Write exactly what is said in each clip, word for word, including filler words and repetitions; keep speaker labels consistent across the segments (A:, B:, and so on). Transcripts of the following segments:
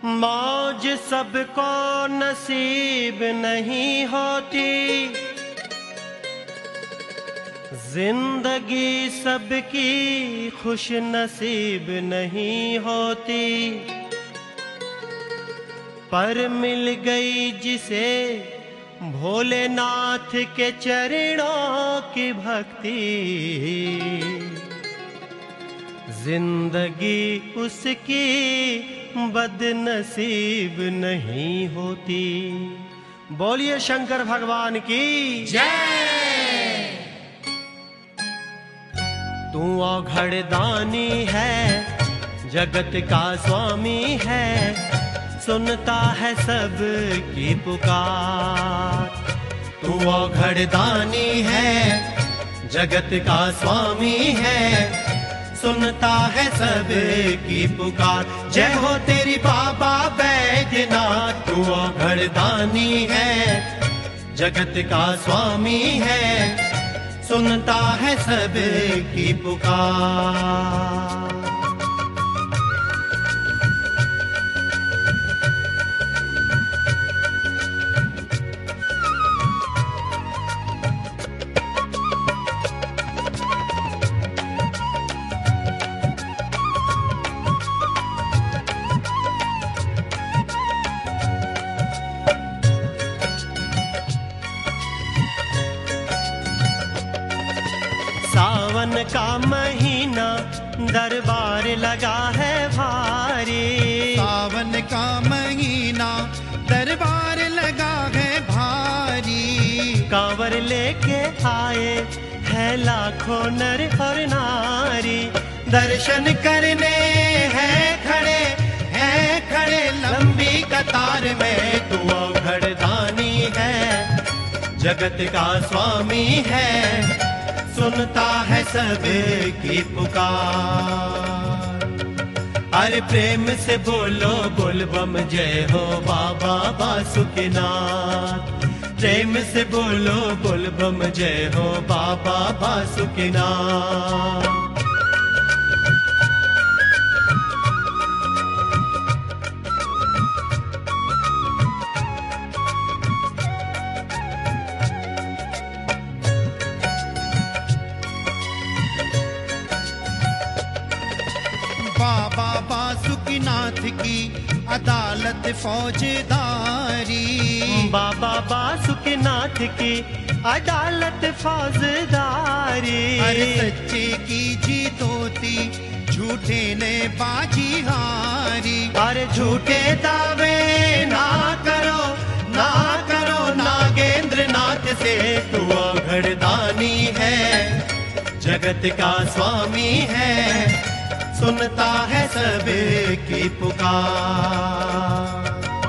A: मौज सबको नसीब नहीं होती, जिंदगी सबकी खुश नसीब नहीं होती, पर मिल गई जिसे भोलेनाथ के चरणों की भक्ति, जिंदगी उसकी बदनसीब नहीं होती। बोलिए शंकर भगवान की
B: जय।
A: तू औघड़दानी है, जगत का स्वामी है, सुनता है सब की पुकार।
B: तू औघड़दानी है, जगत का स्वामी है, सुनता है सब की पुकार। जय हो तेरी बाबा बैद्यनाथ। तू औघड़दानी है, जगत का स्वामी है, सुनता है सब की पुकार।
A: सावन का महीना दरबार लगा है भारी,
B: सावन का महीना दरबार लगा है भारी।
A: कांवर लेके आए हैं लाखों नर और नारी,
B: दर्शन करने हैं खड़े हैं खड़े लंबी कतार में। तू औघड़दानी है, जगत का स्वामी है, सुनता है सब की पुकार। अरे प्रेम से बोलो बोल बम जय हो बाबा बासुकीनाथ। प्रेम से बोलो बोल बम जय हो बाबा बासुकीनाथ। बाबा बासुकीनाथ की अदालत फौजदारी,
A: बाबा बासुकीनाथ की अदालत फौजदारी।
B: अरे सच्चे की जीत होती, झूठे ने बाजी हारी।
A: अरे
B: झूठे दावे ना करो ना करो नागेंद्र नाथ से। तू औघड़दानी है, जगत का स्वामी है, सुनता है सब की पुकार।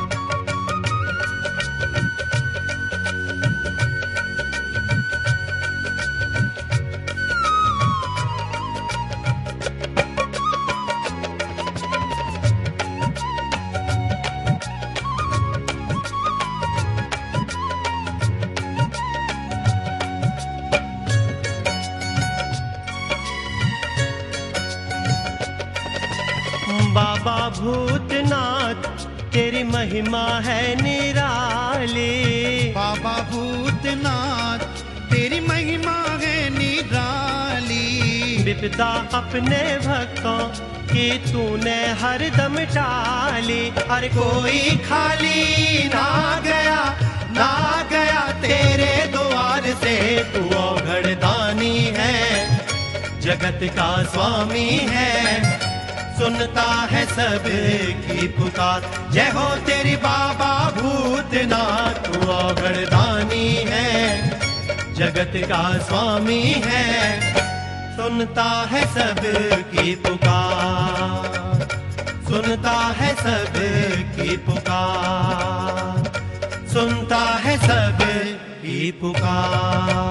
A: बाबा भूतनाथ तेरी महिमा है निराली,
B: बाबा भूतनाथ तेरी महिमा है निराली।
A: विपदा अपने भक्तों की तूने हरदम टाली।
B: अरे कोई खाली ना गया ना गया तेरे द्वार से। तू औघड़दानी है, जगत का स्वामी है, सुनता है सब की पुकार। जय हो तेरी बाबा भूतनाथ। तू औघड़दानी है, जगत का स्वामी है, सुनता है सब की पुकार। सुनता है सब की पुकार, सुनता है सब की पुकार।